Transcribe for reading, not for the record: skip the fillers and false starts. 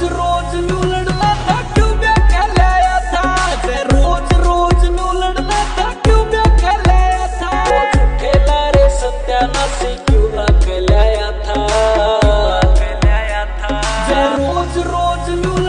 रोज new लड़ना था, क्यों ब्याह कहलाया था। रोज रोज न्यू लड़ना था, क्यों ब्याह कहलाया था। झूठे लारे सत्यानाशी क्यों ना कहलाया था। रोज रोज न्यू